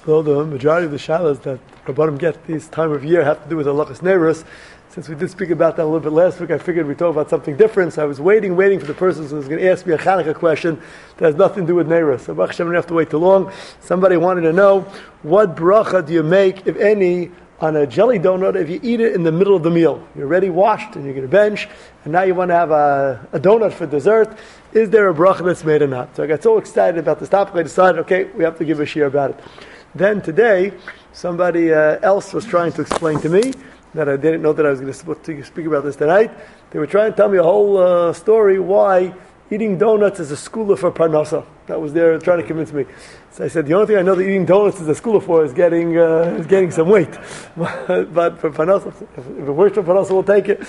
Well, the majority of the shalas that Rabbanim get this time of year have to do with halachas neiros. Since we did speak about that a little bit last week, I figured we'd talk about something different. So I was waiting for the person who was going to ask me a Chanukah question that has nothing to do with neiros. So Baruch Hashem, I don't have to wait too long. Somebody wanted to know, what bracha do you make, if any, on a jelly donut if you eat it in the middle of the meal? You're already washed and you're going to bench, and now you want to have a donut for dessert. Is there a bracha that's made or not? So I got so excited about this topic, I decided, okay, we have to give a share about it. Then today, somebody else was trying to explain to me that I didn't know that I was going to speak about this tonight. They were trying to tell me a whole story why eating donuts is a schooler for parnasa. That was there trying to convince me. So I said, the only thing I know that eating donuts is a schooler for is getting some weight. But for parnasa, if it works for parnasa, we'll take it.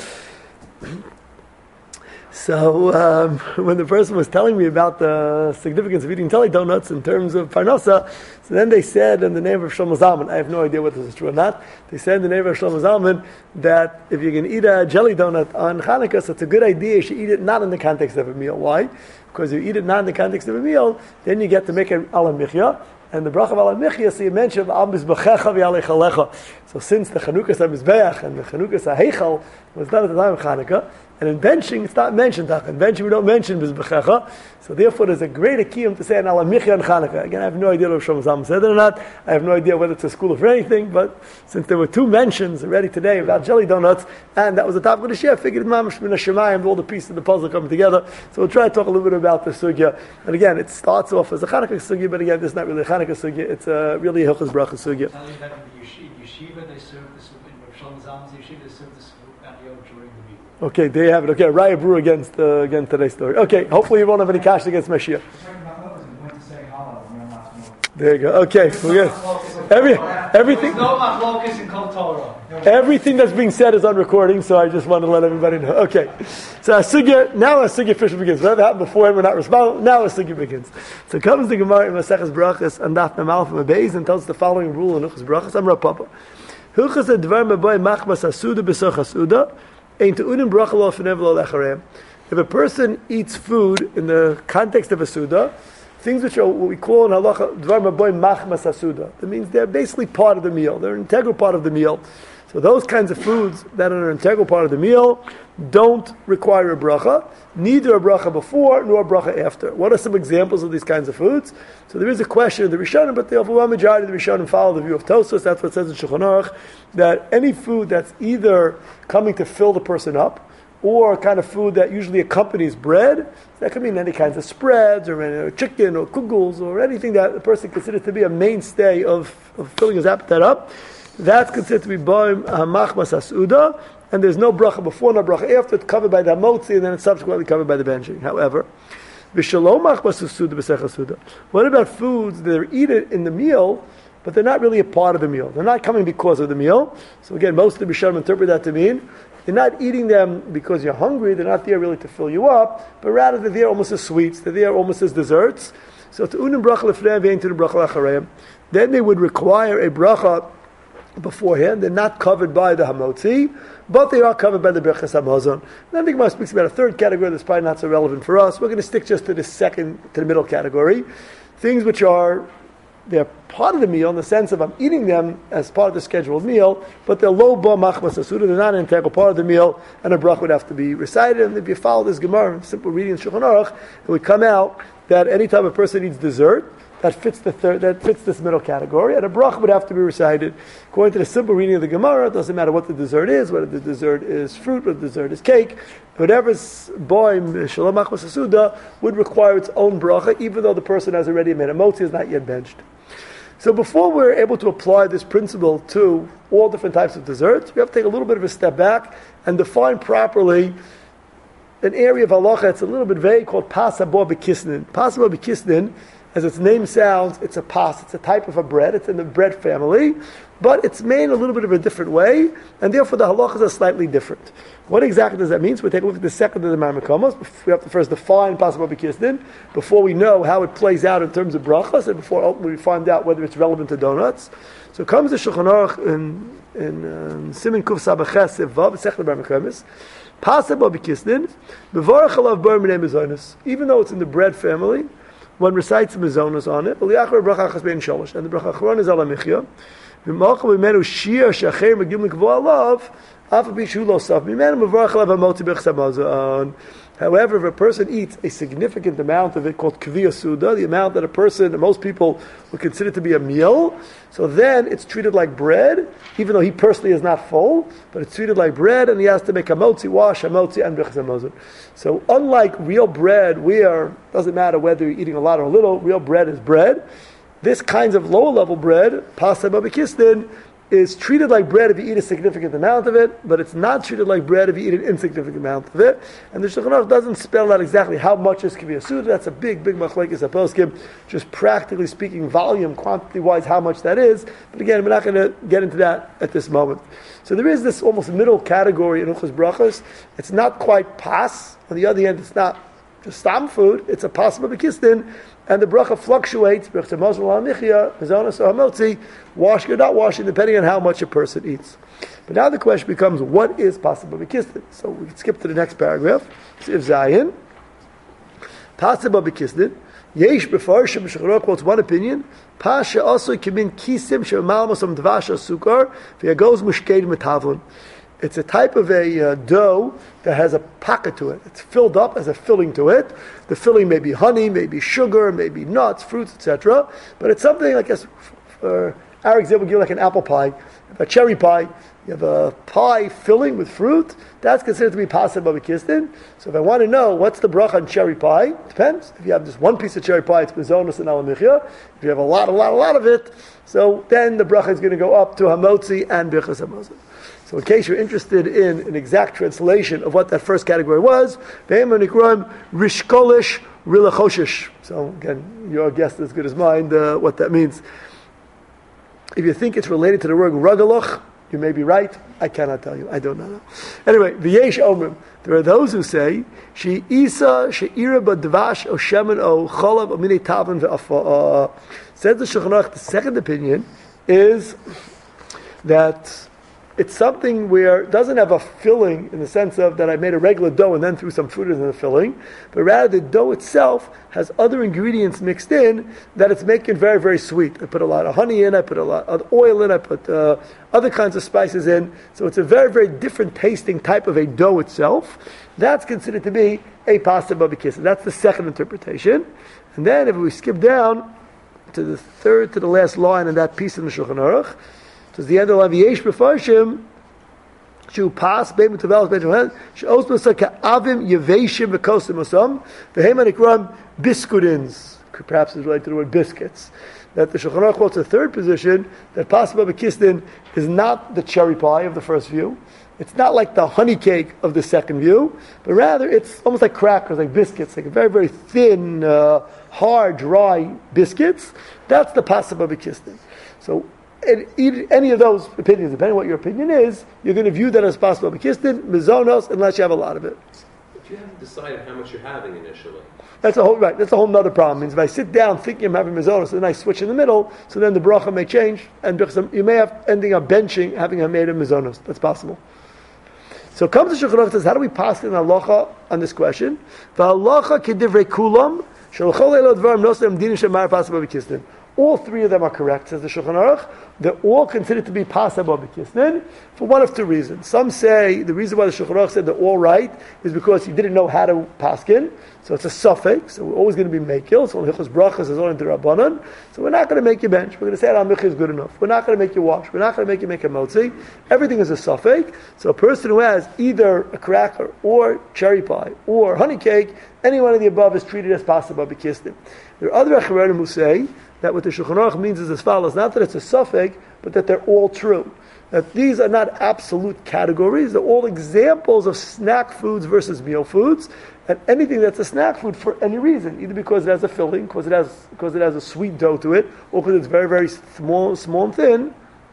So when the person was telling me about the significance of eating jelly donuts in terms of parnasa, so then they said in the name of Shlomo Zalman, I have no idea whether this is true or not, they said in the name of Shlomo Zalman that if you can eat a jelly donut on Chanukah, so it's a good idea you should eat it not in the context of a meal. Why? Because if you eat it not in the context of a meal, then you get to make it ala michya. And the bracha of ala michya, so you mentioned al mizbechecha v'alechalecha. So since the Chanukah HaMizbeach and the Chanukah HaHeichal was done at the time of Chanukah, and in benching, it's not mentioned. In benching, we don't mention mizbechecha. So therefore, there's a great akiyum to say an ala michya and Chanukah. Again, I have no idea if Shlomo Zalman said it or not. I have no idea whether it's a school for anything. But since there were two mentions already today about jelly donuts, and that was the topic of the share, I figured mamash min hashemayim, all the pieces of the puzzle coming together. So we'll try to talk a little bit about the sugya. And again, it starts off as a Chanukah sugya, but again, this is not really a Chanukah sugya. It's really a Hilchos Bracha sugya. Tell you that in the yeshiva, they serve this in Shlomo Zalman's yeshiva, they serve this patio during the meal. Okay, there you have it. Okay, Raya Brew against today's story. Okay, hopefully you won't have any cash against Mashiach. There you go. Okay, we're good. Everything. No machlokas in Kol Torah. Everything that's being said is on recording, so I just want to let everybody know. Okay, so now a sugya officially begins. Whatever happened before, we're not responsible. Now a sugya begins. So comes the Gemara in Maseches Brachas and Daf Mem Aleph and Beis and tells the following rule in Hilchos Brachas. I'm Rav Papa. Hilchos advar meboy machmas asuda b'soch asuda ein te'unim bracha lo fenev lo lechareim. If a person eats food in the context of a suda, things which are what we call in halacha dvar meboy machmas asuda. That means they're basically part of the meal. They're an integral part of the meal. So those kinds of foods that are an integral part of the meal don't require a bracha, neither a bracha before nor a bracha after. What are some examples of these kinds of foods? So there is a question in the Rishonim, but the overwhelming majority of the Rishonim follow the view of Tosfos. That's what it says in Shulchan Aruch, that any food that's either coming to fill the person up, or a kind of food that usually accompanies bread, that could mean any kinds of spreads, or chicken, or kugels, or anything that the person considers to be a mainstay of filling his appetite up. That's considered to be Boim Machmas Asuda, and there's no bracha before, no bracha after. It's covered by the Hamotzi, and then it's subsequently covered by the benching. However, V'shalom Machmas Asuda B'sech Asuda. What about foods that are eaten in the meal, but they're not really a part of the meal? They're not coming because of the meal. So again, most of the Rishonim interpret that to mean you're not eating them because you're hungry. They're not there really to fill you up, but rather they're there almost as sweets. They're there almost as desserts. So to unim bracha lefnei v'ein to the bracha lachareim. Then they would require a bracha beforehand. They're not covered by the Hamotzi, but they are covered by the Berachas Hamazon. And I think Gemara speaks about a third category that's probably not so relevant for us. We're going to stick just to the middle category. Things which they're part of the meal in the sense of I'm eating them as part of the scheduled meal, but they're lo ba machmas asuda, they're not an integral part of the meal, and a bracha would have to be recited. And if you follow this Gemara, simple reading in Shulchan Aruch, it would come out that anytime a person eats dessert, that fits this middle category, and a bracha would have to be recited. According to the simple reading of the Gemara, it doesn't matter what the dessert is, whether the dessert is fruit, whether the dessert is cake, whatever's boim shalom machmas asuda would require its own bracha, even though the person has already made a motzi, is not yet benched. So before we're able to apply this principle to all different types of desserts, we have to take a little bit of a step back and define properly an area of halacha that's a little bit vague called pas habo b'kisnin. Pas habo b'kisnin, as its name sounds, it's a pas, it's a type of a bread, it's in the bread family, but it's made a little bit of a different way, and therefore the halachas are slightly different. What exactly does that mean? So we take a look at the second of the Marmakomos. We have to first define pas habo b'kisnin before we know how it plays out in terms of brachas, and before ultimately we find out whether it's relevant to donuts. So comes the Shulchan Aruch in Siman Kuf Sabaches Vav Sechel Marmakomos. Pas habo b'kisnin, b'varach alav bar minei mezonos. Even though it's in the bread family, one recites mizonos on it, and the bracha achron is ala michya. V'malcham imenu shir shacher megim lekvo alav, afa bishu lo saf mimenu mevarach alav hamotzi b'chsam mazon. However, if a person eats a significant amount of it called kviya suda, the amount that most people would consider to be a meal, so then it's treated like bread, even though he personally is not full, but it's treated like bread, and he has to make hamotzi, wash hamotzi, and b'chsam mazon. So unlike real bread, where it doesn't matter whether you're eating a lot or a little, real bread is bread. This kinds of lower level bread, pasta babakistin, is treated like bread if you eat a significant amount of it, but it's not treated like bread if you eat an insignificant amount of it. And the Shulchan Aruch doesn't spell out exactly how much is kiviyah suda. That's a big machlekes poskim. Just practically speaking, volume, quantity-wise, how much that is. But again, we're not going to get into that at this moment. So there is this almost middle category in Uchos Brachos. It's not quite pas. On the other hand, it's not just stam food. It's a pas babakistin. And the bracha fluctuates, washing or not washing, depending on how much a person eats. But now the question becomes, what is possible b'kistin? So we can skip to the next paragraph. If Zayin, possible b'kistin, yesh b'farshim b'shachar quotes one opinion, pasha also kimin kisim she'mal masam dvasha sukar v'yagos mushkeid metavon. It's a type of a dough that has a pocket to it. It's filled up, has a filling to it. The filling may be honey, maybe sugar, maybe nuts, fruits, etc. But it's something, I guess, for our example, give like an apple pie, a cherry pie. You have a pie filling with fruit. That's considered to be pasel babakistin. So if I want to know what's the bracha on cherry pie, it depends. If you have just one piece of cherry pie, it's mizonos and alamichya. If you have a lot of it, so then the bracha is going to go up to hamotzi and birchas hamazon. So in case you're interested in an exact translation of what that first category was, rishkolish rilachoshish. So again, your guess is as good as mine, what that means. If you think it's related to the word ragaloch, you may be right. I cannot tell you. I don't know. Anyway, v'yesh omrim. There are those who say, she isa she'ira b'dvash o shemen o cholav o minei tavan ve'afa. Says the Shulchan Aruch, the second opinion is that it's something where it doesn't have a filling in the sense of that I made a regular dough and then threw some fruit in the filling, but rather the dough itself has other ingredients mixed in that it's making very, very sweet. I put a lot of honey in, I put a lot of oil in, I put other kinds of spices in, so it's a very, very different tasting type of a dough itself. That's considered to be a pasta babakis. That's the second interpretation. And then if we skip down to the third to the last line in that piece in the Shulchan Aruch, so the end of Laviyesh B'farshim, Shu Pas Beim Tavelos Beim Johan, Shu Osmasa Ka'avim Yeveshim V'Kosim Osam, V'Hem Anikram Biskudins. Perhaps it's related to the word biscuits. That the Shulchan Aruch quotes a third position that Pas Babakistin is not the cherry pie of the first view. It's not like the honey cake of the second view, but rather it's almost like crackers, like biscuits, like a very, very thin, hard, dry biscuits. That's the Pas Babakistin. So any of those opinions, depending on what your opinion is, you're going to view that as possible b'kistin, mizonos, unless you have a lot of it. But you haven't decided how much you're having initially. That's a whole other problem. It means if I sit down thinking I'm having mizonos, and then I switch in the middle, so then the bracha may change, and you may have ending up benching having made a mizonos. That's possible. So comes the Shulchan Aruch says, how do we pass in halacha on this question? V'halacha kedivrei kulam shel chol elo dvarim nosem dinim shemar possible b'kistin. All three of them are correct, says the Shulchan Aruch. They're all considered to be pasaba b'kisnin for one of two reasons. Some say the reason why the Shulchan Aruch said they're all right is because he didn't know how to paskin, so it's a suffix. So we're always going to be mekil. So Hilchos Brachos is only the Rabbanan. So we're not going to make you bench. We're going to say Al Michi is good enough. We're not going to make you wash. We're not going to make you make a motzi. Everything is a suffix. So a person who has either a cracker or cherry pie or honey cake, any one of the above is treated as pasaba b'kisnin. There are other Acharonim who say that what the Shulchan Aruch means is as follows: not that it's a suffix, but that they're all true. That these are not absolute categories; they're all examples of snack foods versus meal foods, and anything that's a snack food for any reason, either because it has a filling, because it has a sweet dough to it, or because it's very, very small and thin.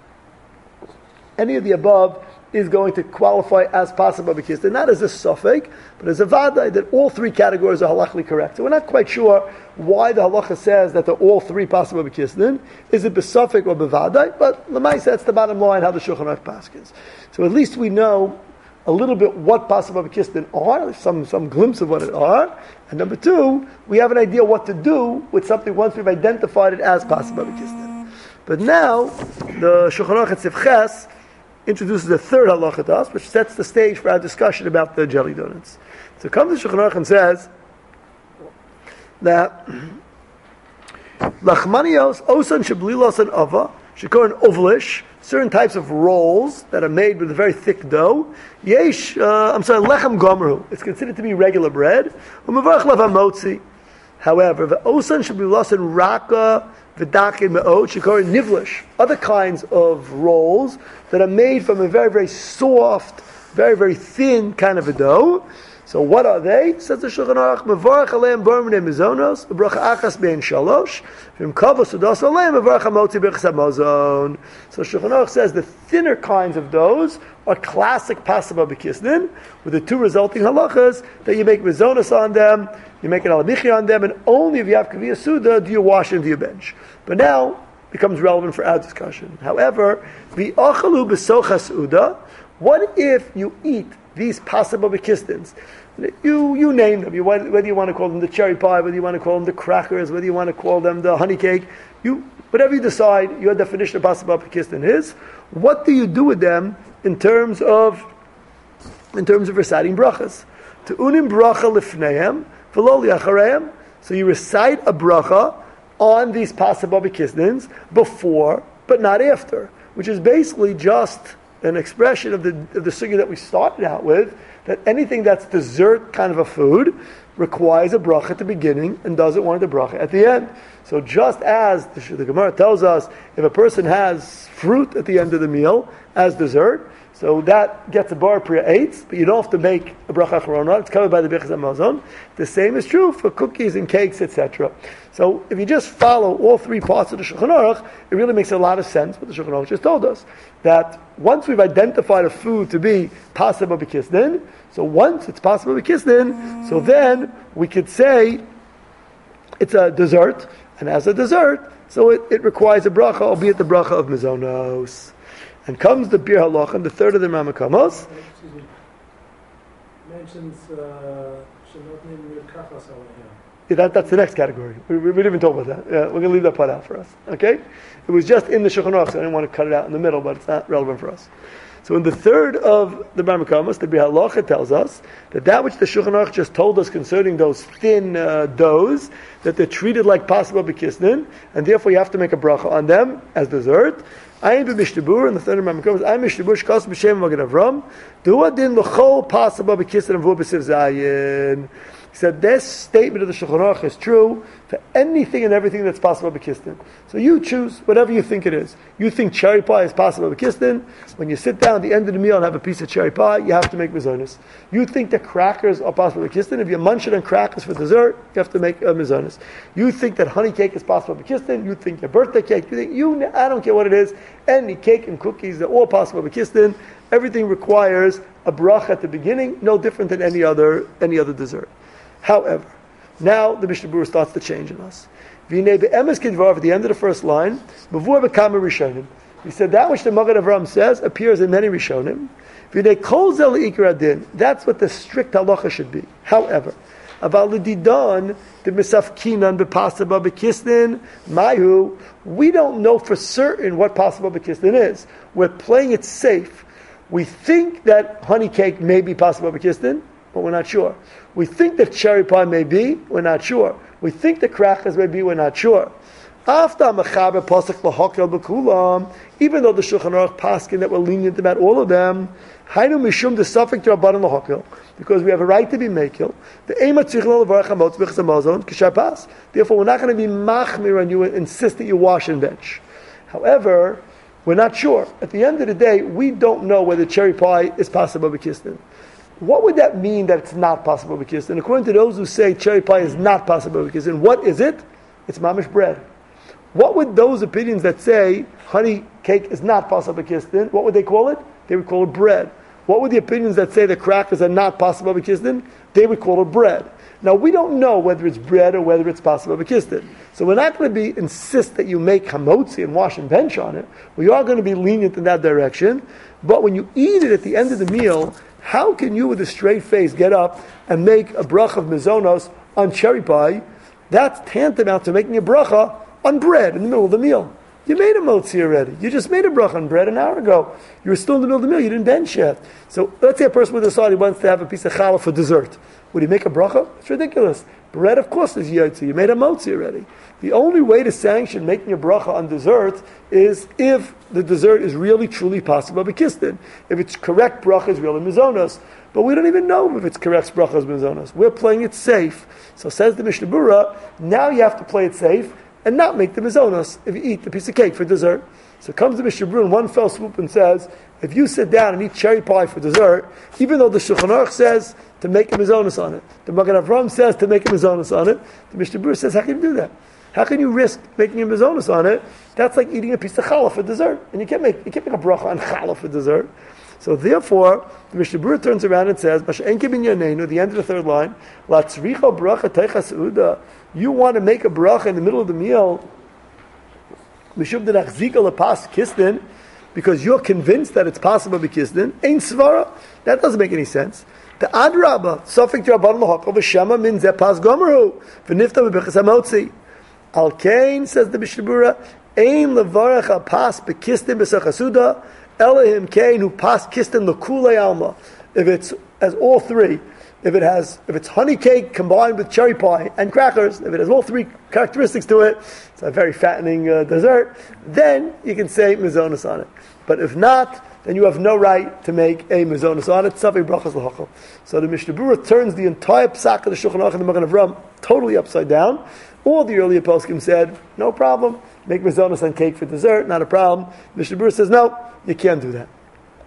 Any of the above is going to qualify as possible because they're not as a suffix, but as a vadai, that all three categories are halachically correct. So we're not quite sure why the halacha says that they're all three possible b'kisnin. Is it b'suffix or b'vadai? But l'maisa, that's the bottom line how the Shulchan Aruch paskins. So at least we know a little bit what possible bekistin are, some glimpse of what it are, and number two, we have an idea what to do with something once we've identified it as possible bekistin. But now, the Shulchan Aruch Tzivches introduces a third halacha to us, which sets the stage for our discussion about the jelly donuts. So comes the Shulchan Aruch and says that lachmanios osan sheblilos and ava shekor and ovlish, certain types of rolls that are made with a very thick dough. Yesh, lechem gomru. It's considered to be regular bread. Umavarch lavamotzi. However, the osan sheblilos and raka v'dakin me'ot shekor and nivlish. Other kinds of rolls that are made from a very, very soft, very, very thin kind of a dough. So what are they? Says the Shulchan Aruch, Mevarach aleim bormnei mizonos, bracha achas bein shalosh, v'im kavos udos aleim mevarach hamotzi b'chas hamazon. So Shulchan Aruch says the thinner kinds of doughs are classic pasaba b'kisnin, with the two resulting halachas that you make mizonos on them, you make an alamichi on them, and only if you have kaviyah suda do you wash into your bench. But now becomes relevant for our discussion. However, v'achalu b'sochas uda. What if you eat these possible bekistins? You name them. Whether you want to call them the cherry pie, whether you want to call them the crackers, whether you want to call them the honey cake, whatever you decide, your definition of possible bekistin is. What do you do with them in terms of reciting brachas? To unim bracha lifneihem v'lo liachareihem. So you recite a bracha on these possible bekistins before, but not after, which is basically just an expression of the sugya that we started out with, that anything that's dessert kind of a food requires a bracha at the beginning and doesn't want a bracha at the end. So just as the Gemara tells us, if a person has fruit at the end of the meal as dessert, so that gets a bar priya eitz, but you don't have to make a bracha acharona. It's covered by the Birchas Hamazon. The same is true for cookies and cakes, etc. So if you just follow all three parts of the Shulchan Aruch, it really makes a lot of sense what the Shulchan Aruch just told us. That once we've identified a food to be possible b'kisnin, so once it's possible b'kisnin, so then we could say it's a dessert, and as a dessert, so it requires a bracha, albeit the bracha of mizonos. And comes the Bir Halachim, the third of the Ramakamos. Mentions that's the next category. We didn't even talk about that. We're going to leave that part out for us. Okay? It was just in the Shulchan Aruch, so I didn't want to cut it out in the middle, but it's not relevant for us. So in the third of the Ramakamos, the Bir Halacha tells us that which the Shulchan Aruch just told us concerning those thin doughs, that they're treated like possible b'kisnin, and therefore you have to make a bracha on them as dessert. Ayin b'mishtabur, and the third of Ramakamos, Ayin b'mishtabur, shkas b'shem magid Avram, du'a din l'chol possible b'kisnin v'u b'siv zayin. He said this statement of the Shulchan Aruch is true for anything and everything that's possible b'kistin. So you choose whatever you think it is. You think cherry pie is possible b'kistin. When you sit down at the end of the meal and have a piece of cherry pie, you have to make mizonos. You think that crackers are possible b'kistin. If you're munching on crackers for dessert, you have to make a mizonos. You think that honey cake is possible b'kistin. You think your birthday cake. I don't care what it is. Any cake and cookies, they're all possible b'kistin. Everything requires a bracha at the beginning, no different than any other dessert. However, now the Mishnah Berurah starts to change in us. V'nei be'emes kidvar, at the end of the first line, b'vur b'kama rishonim. He said that which the Magen Avraham says appears in many rishonim. V'nei kol zel l'ikar adin. That's what the strict halacha should be. However, aval l'didan the misafkinan b'pasaba b'kisnin mayu. We don't know for certain what pasaba b'kisnin is. We're playing it safe. We think that honey cake may be pasaba b'kisnin, but we're not sure. We think that cherry pie may be, we're not sure. We think the crackers may be, we're not sure. After Mechaber Pasuk Lahakel B'Kulam, even though the Shulchan Aruch paskin that we're lenient about all of them, Hainu Mishum the Safek to Rabbanan Lahakel, because we have a right to be Mekil. The Ema Tzichlon Levarach Hamotz B'Chas Hamazon K'Shar Pas. Therefore, we're not going to be machmir on you and insist that you wash and bench. However, we're not sure. At the end of the day, we don't know whether cherry pie is possible b'kisnin. What would that mean that it's not possible b'kisnin? According to those who say cherry pie is not possible b'kisnin, what is it? It's mamish bread. What would those opinions that say honey cake is not possible b'kisnin, what would they call it? They would call it bread. What would the opinions that say the crackers are not possible b'kisnin? They would call it bread. Now we don't know whether it's bread or whether it's possible b'kisnin. So we're not going to insist that you make hamotzi and wash and bench on it. We are going to be lenient in that direction. But when you eat it at the end of the meal, how can you with a straight face get up and make a bracha of mizonos on cherry pie? That's tantamount to making a bracha on bread in the middle of the meal. You made a motzi already. You just made a bracha on bread an hour ago. You were still in the middle of the meal. You didn't bench yet. So let's say a person with a side, he wants to have a piece of challah for dessert. Would he make a bracha? It's ridiculous. Bread, of course, is yotzi. You made a motzi already. The only way to sanction making a bracha on dessert is if the dessert is really, truly possible b'kistin. If it's correct bracha is really mizonos. But we don't even know if it's correct bracha is mizonos. We're playing it safe. So says the Mishnah Berurah, now you have to play it safe and not make the mizonos if you eat the piece of cake for dessert. So comes the Mishnah Berurah in one fell swoop and says, if you sit down and eat cherry pie for dessert, even though the Shulchan Aruch says to make a mizonos on it, the Magen Avraham says to make a mizonos on it, the Mishnah Berurah says, how can you do that? How can you risk making a mizonos on it? That's like eating a piece of challah for dessert, and you can't make a bracha on challah for dessert. So therefore, the Mishnah Berurah turns around and says, the end of the third line, you want to make a bracha in the middle of the meal, because you're convinced that it's possible to be kisdin, ain't svara. That doesn't make any sense. The adrabah, sofik rabban lahakol v'shema min zeh pas gomeru v'nifta v'bechas hamotzi. Al kain, says the Mishnah Berurah, ein levarach al pas bekistin b'sachasuda elahim kain who pas kistin l'kulei alma. If it's as all three, if it's honey cake combined with cherry pie and crackers, if it has all three characteristics to it, it's a very fattening dessert, then you can say mizonos on it. But if not, then you have no right to make a mizonos on it. Safek brachas l'hachal. So the Mishnah Berurah turns the entire psak of the Shulchan Aruch and the Magen Avraham totally upside down. All the earlier poskim said, no problem, make mizonos on cake for dessert, not a problem. Mishnah Berurah says, no, you can't do that.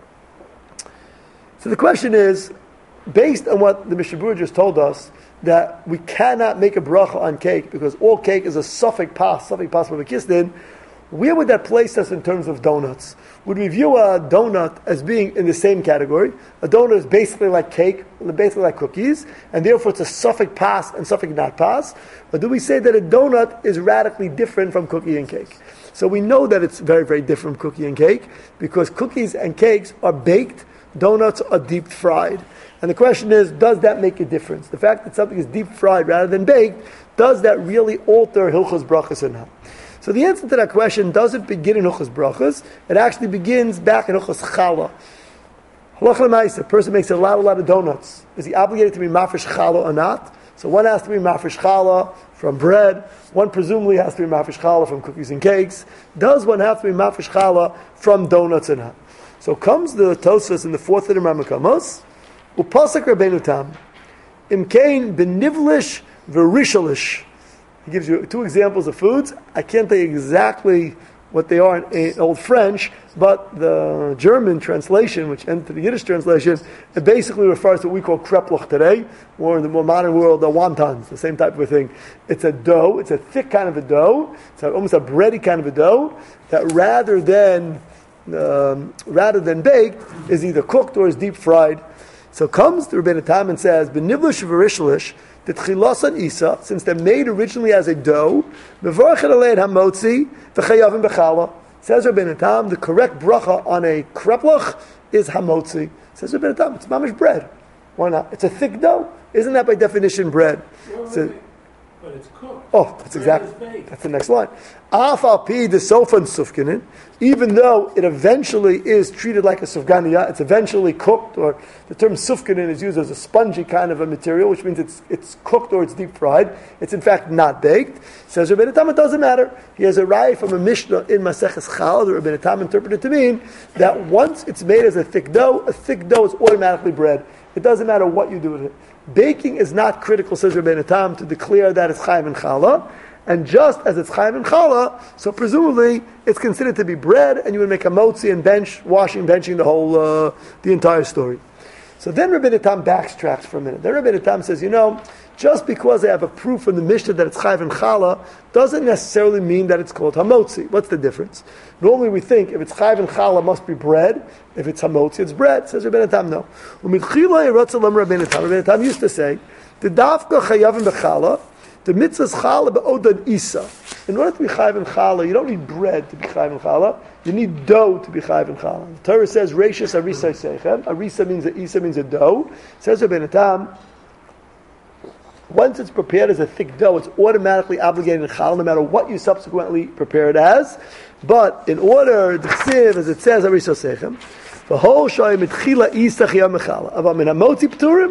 So the question is, based on what the Mishnah Berurah just told us, that we cannot make a bracha on cake because all cake is a safek pas b'kisdin, where would that place us in terms of donuts? Would we view a donut as being in the same category? A donut is basically like cake, basically like cookies, and therefore it's a safek pas and safek not pas. Or do we say that a donut is radically different from cookie and cake? So we know that it's very, very different from cookie and cake because cookies and cakes are baked, donuts are deep fried. And the question is, does that make a difference? The fact that something is deep fried rather than baked, does that really alter Hilchos Brachos or not? So the answer to that question doesn't begin in Hilchos Brachos. It actually begins back in Hilchos Challah. Halach l'maaseh, a person makes a lot of donuts. Is he obligated to be mafresh challah or not? So one has to be mafresh challah from bread. One presumably has to be mafresh challah from cookies and cakes. Does one have to be mafresh challah from donuts or not? So comes the Tosfos in the fourth of the Ramakamos. Upasek Rabbeinu Tam, Imkain benivlish verishalish. He gives you two examples of foods. I can't tell you exactly what they are in Old French, but the German translation, which entered the Yiddish translation, it basically refers to what we call kreploch today, or in the more modern world, the wontons, the same type of a thing. It's a dough, it's a thick kind of a dough, it's almost a bready kind of a dough, that rather than baked, is either cooked or is deep fried. So comes the Rabbeinu Tam and says, "Benivlish v'rishlish, the tchilasan isa, since they're made originally as a dough, mevorachet alein hamotzi v'chayavim b'chala." Says Rabbeinu Tam, the correct bracha on a kreplach is hamotzi. Says Rabbeinu Tam, it's mamish bread. Why not? It's a thick dough. Isn't that by definition bread? But it's cooked. Oh, that's exactly. That's the next line. Afal pi the sofan sufganin, even though it eventually is treated like a sufganiya, it's eventually cooked, or the term sufganin is used as a spongy kind of a material, which means it's cooked or it's deep fried. It's in fact not baked. Says Rabbeinu Tam, it doesn't matter. He has a raya from a Mishnah in Maseches Chal, that Rabbeinu Tam interpreted to mean that once it's made as a thick dough is automatically bread. It doesn't matter what you do with it. Baking is not critical, says Rabbeinu Tam, to declare that it's chayim and challah. And just as it's chayim and challah, so presumably it's considered to be bread, and you would make a motzi and benching the whole, the entire story. So then Rabbeinu Tam backtracks for a minute. Then Rabbeinu Tam says, just because I have a proof from the Mishnah that it's chayv and challah doesn't necessarily mean that it's called hamotzi. What's the difference? Normally we think if it's chayv and challah must be bread. If it's hamotzi, it's bread. Says Rabbeinu Tam, no. Rabbeinu Tam used to say, the dafka chayavim b'challah, the mitzvah's challah be'odad isa. in order to be chayiv in challah, you don't need bread to be chayiv in challah. You need dough to be chayiv in challah. The Torah says, "Reishis arisa seichem." Arisa means a dough. It says Rabbeinu Tam, once it's prepared as a thick dough, it's automatically obligated in challah, no matter what you subsequently prepare it as. But in order, the chsiv, as it says, arisa seichem, the whole shoy mitchila isach yam challah. Avam min hamotzi pturim.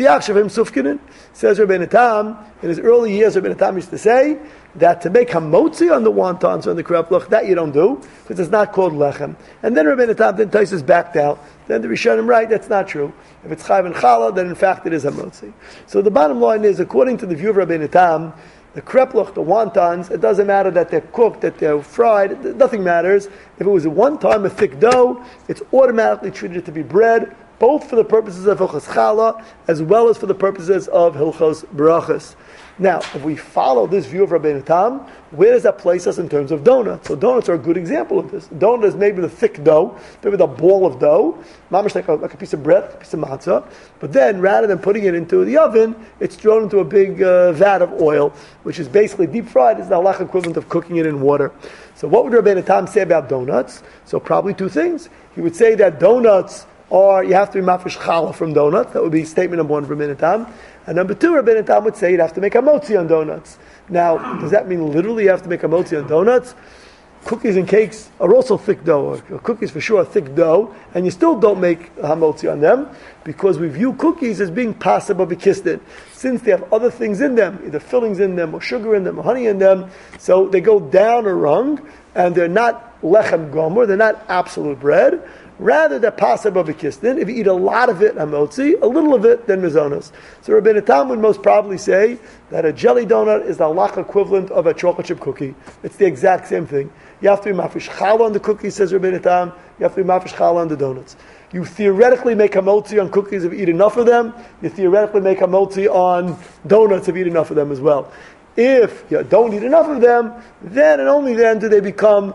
Says Rabbeinu Tam, in his early years, Rabbeinu Tam used to say that to make hamotzi on the wontons or on the krepluch, that you don't do, because it's not called lechem. And then Rabbeinu Tam then Taisus backed out. Then the Rishonim, right, that's not true. If it's chayv and challah, then in fact it is hamotzi. So the bottom line is, according to the view of Rabbeinu Tam, the krepluch, the wontons, it doesn't matter that they're cooked, that they're fried, nothing matters. If it was at one time a thick dough, it's automatically treated to be bread, both for the purposes of Hilchos Challah, as well as for the purposes of Hilchos Brachos. Now, if we follow this view of Rabbeinu Tam, where does that place us in terms of donuts? So donuts are a good example of this. Donut is maybe the thick dough, maybe the ball of dough, mamash like a piece of bread, a piece of matzah, but then rather than putting it into the oven, it's thrown into a big vat of oil, which is basically deep fried. It's the halakha equivalent of cooking it in water. So what would Rabbeinu Tam say about donuts? So probably two things. He would say that donuts or you have to be mafish challah from donuts. That would be statement number one for Rabbeinu Tam. And number two, Rabbeinu Tam would say you'd have to make a motzi on donuts. Now, does that mean literally you have to make a motzi on donuts? Cookies and cakes are also thick dough, or cookies for sure are thick dough, and you still don't make hamotzi on them, because we view cookies as being possible b'kistin. Since they have other things in them, either fillings in them, or sugar in them, or honey in them, so they go down a rung, and they're not lechem gomer, they're not absolute bread. Rather, they're possible b'kistin. If you eat a lot of it, hamotzi, a little of it, then mizonos. So Rabbeinu Tam would most probably say that a jelly donut is the halakha equivalent of a chocolate chip cookie. It's the exact same thing. You have to be mafish challah on the cookies, says Rabbeinu Tam. You have to be mafish challah on the donuts. You theoretically make hamotzi on cookies if you eat enough of them. You theoretically make hamotzi on donuts if you eat enough of them as well. If you don't eat enough of them, then and only then do they become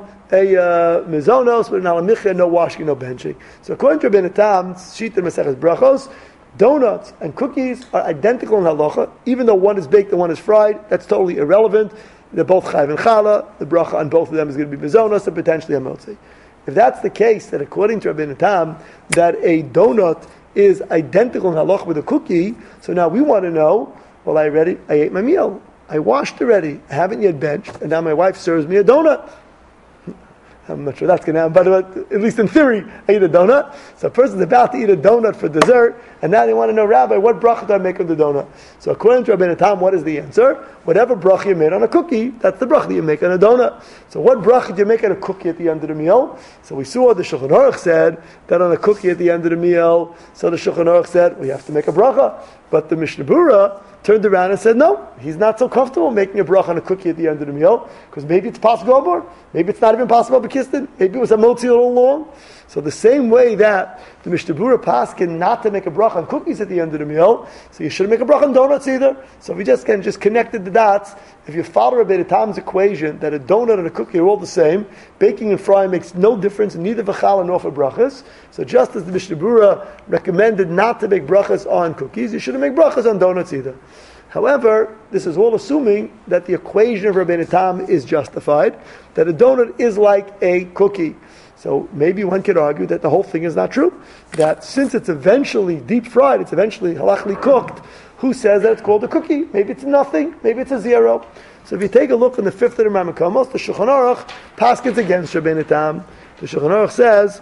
a mizonos, but an alamicha, no washing, no benching. So according to Rabbeinu Tam, Shita Maseches Brachos, donuts and cookies are identical in halacha, even though one is baked and one is fried. That's totally irrelevant. They're both chayv and challah. The bracha on both of them is going to be mizonos and potentially hamotzi. If that's the case, that according to Rabbeinu Tam, that a donut is identical in halacha with a cookie, so now we want to know, well, I ate my meal. I washed already. I haven't yet benched, and now my wife serves me a donut. I'm not sure that's going to happen, but at least in theory, I eat a donut. So a person's about to eat a donut for dessert, and now they want to know, Rabbi, what bracha do I make on the donut? So according to Rabbeinu Tam, what is the answer? Whatever bracha you made on a cookie, that's the bracha that you make on a donut. So what bracha do you make on a cookie at the end of the meal? So we saw the Shulchan Aruch said that on a cookie at the end of the meal, so the Shulchan Aruch said, we have to make a bracha. But the Mishnah Berurah turned around and said, no, he's not so comfortable making a bracha on a cookie at the end of the meal, because maybe it's possible gomer, maybe it's not even possible b'kistin, maybe it was a motzi all along. So the same way that the Mishnah Berurah paskin not to make a bracha on cookies at the end of the meal, so you shouldn't make a bracha on donuts either. So if we just connected the dots, if you follow Rabbeinu Tam's equation that a donut and a cookie are all the same, baking and frying makes no difference, neither v'chala nor for brachas. So just as the Mishnah Berurah recommended not to make brachas on cookies, you shouldn't make brachas on donuts either. However, this is all assuming that the equation of Rabbeinu Tam is justified, that a donut is like a cookie. So maybe one could argue that the whole thing is not true. That since it's eventually deep fried, it's eventually halachically cooked, who says that it's called a cookie? Maybe it's nothing, maybe it's a zero. So if you take a look in the fifth of the Ramakomos, the Shulchan Aruch paskins against Rabbeinu Tam. The Shulchan Aruch says,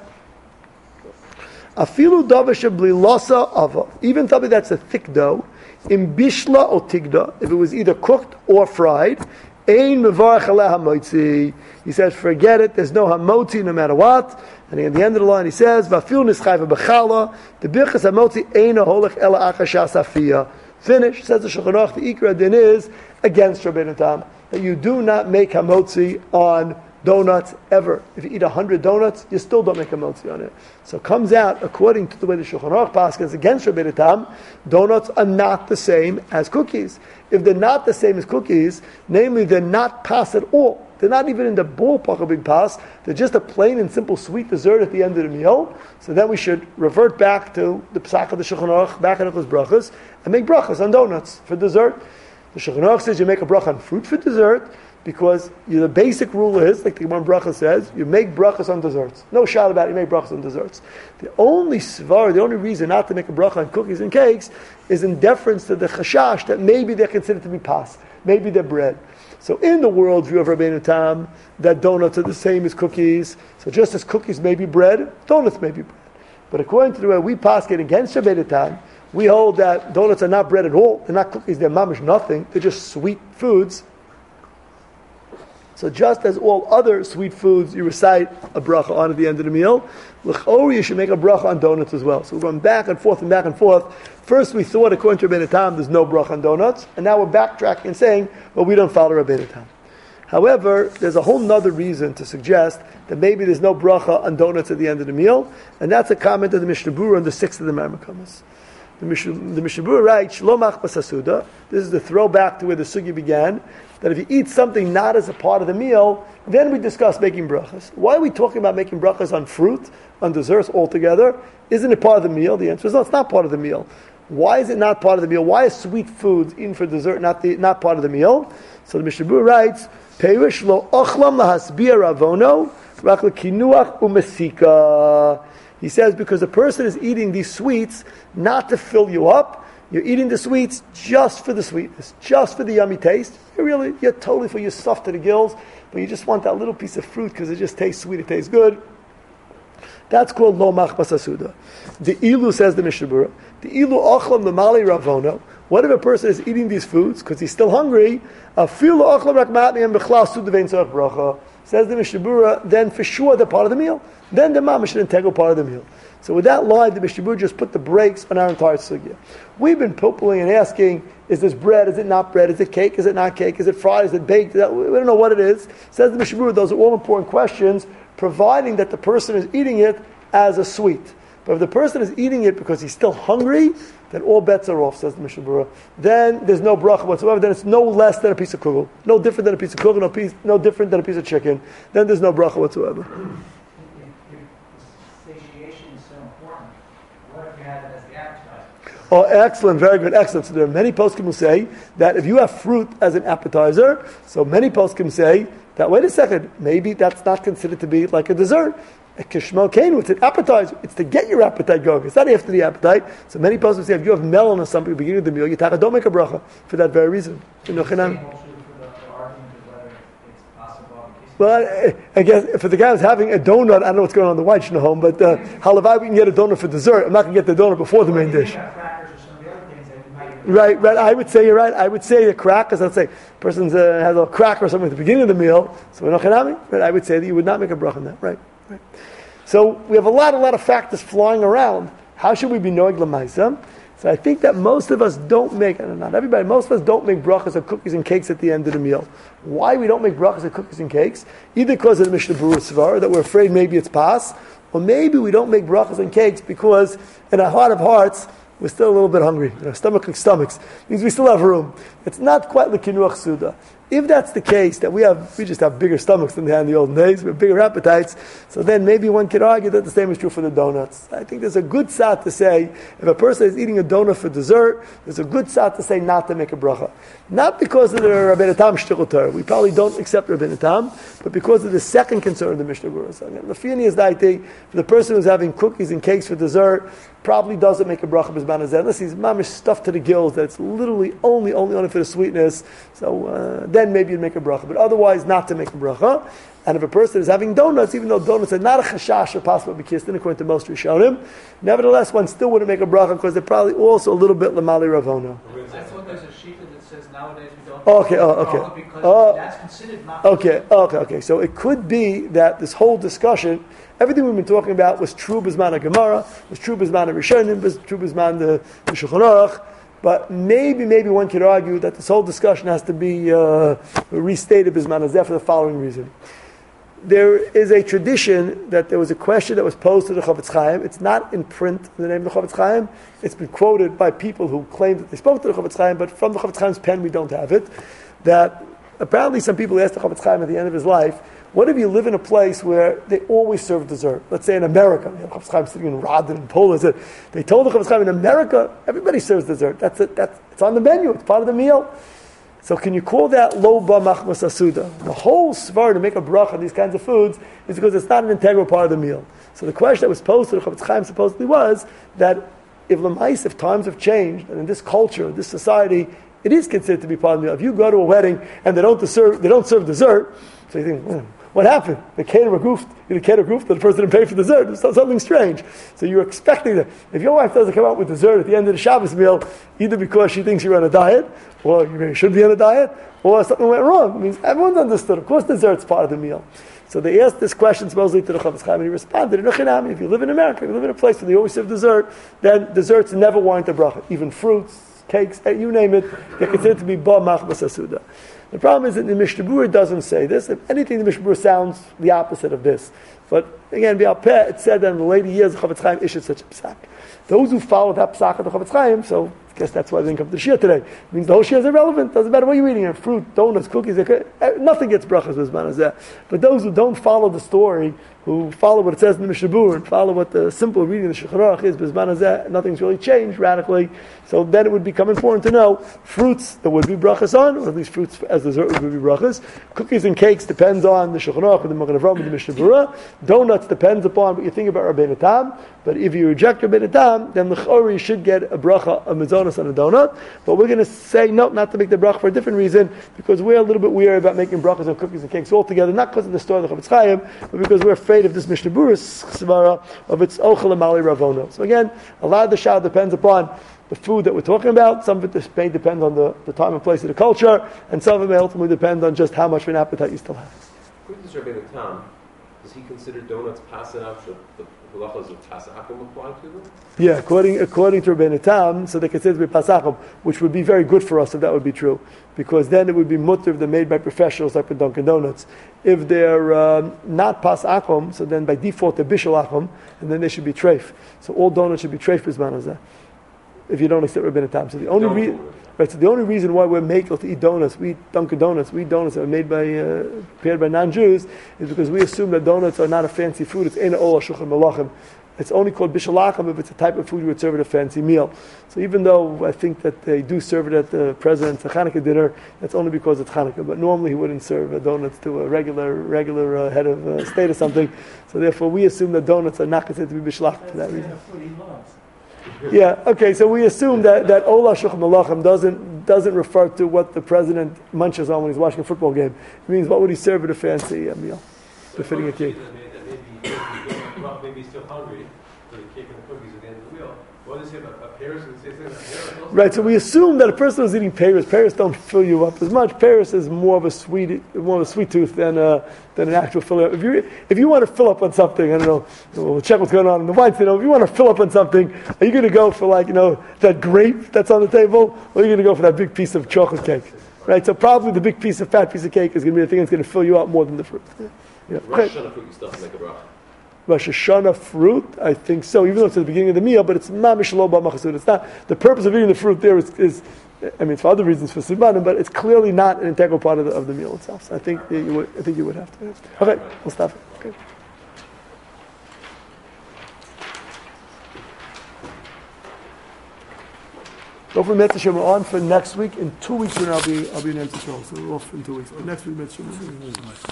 Afilu davar shebli losa ava, even though that's a thick dough, in bishla or tigda, if it was either cooked or fried, ein mevarach aleh hamotzi. He says, forget it, there's no hamotzi no matter what. And at the end of the line he says, vafil nischayva b'chala, the birchas hamotzi ein holech ela achashas afiyah. Finish, says the Shulchan Aruch, the ikra din is against Rabbeinu Tam, that you do not make hamotzi on donuts ever. If you eat 100 donuts, you still don't make a motzi on it. So it comes out, according to the way the Shulchan Aruch paskins against Rabbeinu Tam, donuts are not the same as cookies. If they're not the same as cookies, namely they're not pas at all, they're not even in the ballpark of being pas, they're just a plain and simple sweet dessert at the end of the meal, so then we should revert back to the psak of the Shulchan Aruch, back in Hilchos Brachos, and make brachas on donuts for dessert. The Shulchan Aruch says you make a bracha on fruit for dessert. because the basic rule is, like the Gemara Bracha says, you make brachas on desserts. No shout about it, you make brachas on desserts. The only reason not to make a bracha on cookies and cakes is in deference to the chashash that maybe they're considered to be pas, maybe they're bread. So in the worldview of Rabbeinu Tam, that donuts are the same as cookies. So just as cookies may be bread, donuts may be bread. But according to the way we pass it against Rabbeinu Tam, we hold that donuts are not bread at all. They're not cookies. They're mamish nothing. They're just sweet foods. So just as all other sweet foods, you recite a bracha on at the end of the meal, l'chori, you should make a bracha on donuts as well. So we're going back and forth and back and forth. First we thought, according to Rabbeinu Tam, there's no bracha on donuts. And now we're backtracking and saying, well, we don't follow Rabbeinu Tam. However, there's a whole nother reason to suggest that maybe there's no bracha on donuts at the end of the meal. And that's a comment of the Mishnah Berurah on the 6th of the Marmakamas. The Mishnah Berurah writes, Shlomach basasuda. This is the throwback to where the sugi began. That if you eat something not as a part of the meal, then we discuss making brachas. Why are we talking about making brachas on fruit, on desserts altogether? Isn't it part of the meal? The answer is no, it's not part of the meal. Why is it not part of the meal? Why is sweet foods eaten for dessert not part of the meal? So the Mishnah Berurah writes, Perish lo ochlam lahasbia ravono rak lekinuach umesika. He says, because the person is eating these sweets not to fill you up. You're eating the sweets just for the sweetness, just for the yummy taste. You're totally full, you're stuffed to the gills, but you just want that little piece of fruit because it just tastes sweet, it tastes good. That's called lo mach basasuda. The ilu, says the Mishnah Berurah, the ilu ochlam lemali ravono. What if a person is eating these foods because he's still hungry? Afilu ochlam rak ma'atniam b'chlal sudavein tzarech bracha. Says the Mishnah Berurah, then for sure they're part of the meal. Then the mamash is an integral part of the meal. So with that line, the Mishnah Berurah just put the brakes on our entire sugya. We've been pooping and asking, is this bread, is it not bread, is it cake, is it not cake, is it fried, is it baked? We don't know what it is. Says the Mishnah Berurah, those are all important questions, providing that the person is eating it as a sweet. But if the person is eating it because he's still hungry, then all bets are off, says the Mishnah Berurah. Then there's no bracha whatsoever. Then it's no less than a piece of kugel. No different than a piece of kugel, no different than a piece of chicken. Then there's no bracha whatsoever. Oh, excellent, very good, excellent. So there are many poskim who say that if you have fruit as an appetizer, so many poskim say that, wait a second, maybe that's not considered to be like a dessert. A kishmal kenu, it's an appetizer. It's to get your appetite going. It's not after the appetite. So many poskim say if you have melon or something at the beginning of the meal, you don't make a bracha for that very reason. Well, I guess for the guy who's having a donut, I don't know what's going on in the white home, but halavai, we can get a donut for dessert. I'm not going to get the donut before the main dish. Right. I would say you're right. I would say the crackers. Let's say person has a cracker or something at the beginning of the meal. So we're not chanami. Right. I would say that you would not make a bracha on that. Right. So we have a lot of factors flying around. How should we be noeg l'maisa? So I think that most of us don't make, and not everybody, most of us don't make brachas of cookies and cakes at the end of the meal. Why we don't make brachas of cookies and cakes? Either because of the Mishnah Berurah Svar, that we're afraid maybe it's pas, or maybe we don't make brachas and cakes because in our heart of hearts, we're still a little bit hungry. Our stomachs means we still have room. It's not quite like kinuach suda. If that's the case, that we just have bigger stomachs than they had in the olden days, we have bigger appetites, so then maybe one could argue that the same is true for the donuts. I think there's a good side to say, if a person is eating a donut for dessert, there's a good side to say not to make a bracha. Not because of the Rabbeinu Tam shtickle Torah. We probably don't accept Rabbeinu Tam, but because of the second concern of the Mishnah Berurah. So the Lafini is that for the person who's having cookies and cakes for dessert, probably doesn't make a bracha b'zman hazeh, unless he's mamish stuffed to the gills, that it's literally only for the sweetness. So then maybe you'd make a bracha, but otherwise not to make a bracha. And if a person is having donuts, even though donuts are not a chashash or possible b'kistin, according to most Rishonim, nevertheless one still wouldn't make a bracha because they're probably also a little bit lamali ravona. I thought there's a shita that says nowadays we don't. Okay. Because that's considered not. Okay. So it could be that this whole discussion, everything we've been talking about was true b'zman Gemara, was true b'zman Rishonim, was true b'zman the Shulchan Aruch. But maybe one could argue that this whole discussion has to be restated b'zman hazeh for the following reason. There is a tradition that there was a question that was posed to the Chofetz Chaim. It's not in print in the name of the Chofetz Chaim. It's been quoted by people who claim that they spoke to the Chofetz Chaim, but from the Chofetz Chaim's pen we don't have it. That apparently some people asked the Chofetz Chaim at the end of his life, what if you live in a place where they always serve dessert? Let's say in America, the Chofetz Chaim sitting in Radin and Poland. They told the Chofetz Chaim in America, everybody serves dessert. That's it. It's on the menu. It's part of the meal. So can you call that lo ba machmas asuda? The whole svar to make a bracha on these kinds of foods is because it's not an integral part of the meal. So the question that was posed to the Chofetz Chaim supposedly was that if times have changed, and in this culture, this society, it is considered to be part of the meal. If you go to a wedding and they don't serve dessert, so you think, what happened? The caterer goofed that the person didn't pay for dessert. There's something strange. So you're expecting that. If your wife doesn't come out with dessert at the end of the Shabbos meal, either because she thinks you're on a diet, or you should be on a diet, or something went wrong. It means everyone's understood. Of course dessert's part of the meal. So they asked this question supposedly to the Chofetz Chaim, and he responded, if you live in America, if you live in a place where they always serve dessert, then desserts never warrant a bracha. Even fruits, cakes, you name it, they're considered to be ba machmas asuda. The problem is that the Mishnah Berurah doesn't say this. If anything, the Mishnah Berurah sounds the opposite of this. But again, B'al-Peh, it said that in the later years, the Chofetz Chaim issued such a psak. Those who followed that psak of the Chofetz Chaim, so I guess that's why they didn't come to the Shia today. It means the whole Shia is irrelevant. Doesn't matter what you're eating. Fruit, donuts, cookies, nothing gets brachas with Zman. But those who don't follow the story, who follow what it says in the Mishnah Berurah and follow what the simple reading of the Shulchan Aruch is, Bizman nothing's really changed radically. So then it would become important to know fruits that would be brachas on, or at least fruits as dessert would be brachas. Cookies and cakes depends on the Shulchan Aruch, the Magen Avraham, the Mishnah Berurah. Donuts depends upon what you think about Rabbeinu Tam. But if you reject Rabbeinu Tam, then l'chori should get a bracha, a mizonos on a donut. But we're going to say no, not to make the bracha for a different reason, because we're a little bit weary about making brachas on cookies and cakes altogether, not because of the story of the Chofetz Chaim, but because we're afraid of this Mishnah Berurah's svara of its ochel amali ravono. So again, a lot of the shah depends upon the food that we're talking about. Some of it may depend on the time and place of the culture, and some of it may ultimately depend on just how much of an appetite you still have. According to Rabbeinu Tam, does he consider donuts pasach? Should the halachas of pasachim apply to them? Yeah, according to Rabbeinu Tam, so they consider to be pasachim, which would be very good for us if that would be true, because then it would be mutter if they're made by professionals like with Dunkin' Donuts. If they're not pasachim, so then by default they're bishalachim, and then they should be treif. So all donuts should be treif b'zman hazeh, if you don't accept Rabbeinu Tam. So the only reason why we're makel to eat donuts, we eat Dunkin' Donuts, we eat donuts that are made by prepared by non-Jews, is because we assume that donuts are not a fancy food. It's ein ola shulchan malachim. It's only called bishalachim if it's a type of food you would serve at a fancy meal. So even though I think that they do serve it at the president's Hanukkah dinner, that's only because it's Hanukkah. But normally he wouldn't serve donuts to a regular head of state or something. So therefore we assume that donuts are not considered to be bishalachim for that reason. Yeah, okay, so we assume that Ola Shulchan Malachim doesn't refer to what the president munches on when he's watching a football game. It means what would he serve at a fancy meal, befitting a king. Maybe he's still hungry for the cake and the cookies at the end of the meal. What does he have, a pears and say things like Right, so we assume that a person who's eating pears don't fill you up as much. Pears is more of a sweet tooth than an actual fill up. If you want to fill up on something, I don't know, we'll check what's going on in the wine. If you want to fill up on something, are you going to go for that grape that's on the table, or are you going to go for that big piece of chocolate cake? Right, so probably the big fat piece of cake is going to be the thing that's going to fill you up more than the fruit. Yeah. Rosh Hashanah fruit you still have to make a bracha. Rosh Hashanah fruit, I think so, even though it's at the beginning of the meal, but it's mamish lo b'machasud. It's not, the purpose of eating the fruit there is it's for other reasons, for simanim, but it's clearly not an integral part of the meal itself. So I think you would have to. Okay, we'll stop it. Okay. Don't forget, Mitzvah Shem, we're on for next week. In 2 weeks, I'll be in Eretz Yisrael, so we're off in 2 weeks. But next week, Mitzvah Shem.